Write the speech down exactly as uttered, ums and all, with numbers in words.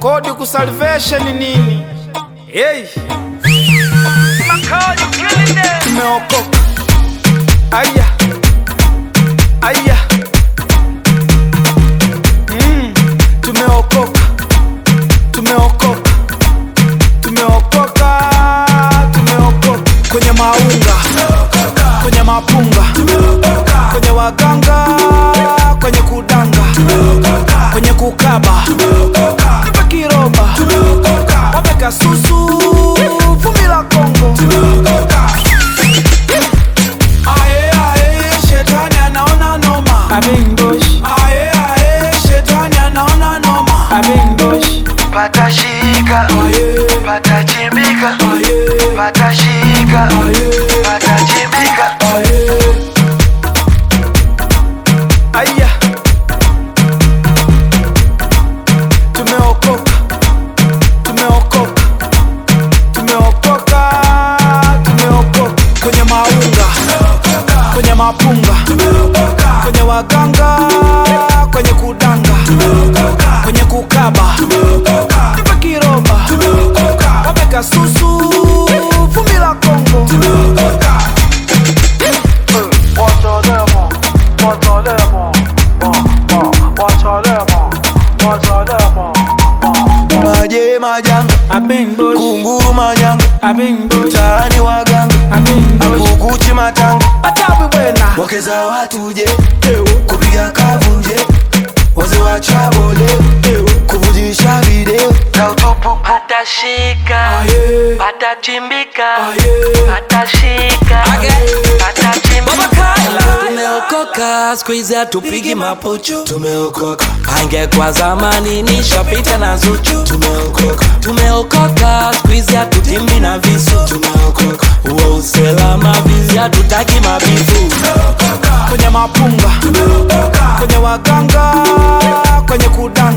Kodi ku salvation nini? Hey, tumeokoka. Aya, aya, mm, tumeokoka, tumeokoka, tumeokoka, tumeokoka. Kwenye maunga, kwenye mapunga, kwenye waganga, kwenye kudanga, kwenye kukaba, nipe kiroba, wapeka susu, vumbi la Kongo. Aye aye, shetani anaona noma. Abingosh. Aye aye, shetani anaona noma. Abingosh. Patashika, patachimbika, patashika, patachimbika. Aya, tumeokoka, tumeokoka, tumeokoka, tumeokoka. Kwenye maunga, kwenye mapunga, kwenye waganga, kwenye kudanga, kwenye kukaba, nipe kiroba, wapeka susu, vumbi la Kongo. Maje majanga, Abingosh. kunguru majanga, Abingosh. mtaani waganga, Abingosh. akukuchi matanga. Atabi bwena. Wakeza watuje, kupiga kavunje, waze wachabole, kuvujisha video. Patashika, Aye. patachimbika, Aye. patashika, patachimbika. Tumeokoka, squeeze hatupigi mapuchu. Tumeokoka, Angekuwa zamani nishapita na Zuchu. tumeokoka, Tumeokoka, squeeze hatutimbi na visu. tumeokoka, Uwe uselama vizi hatutaki mabifu. Kwenye mapunga, kwenye waganga, kwenye kudanga,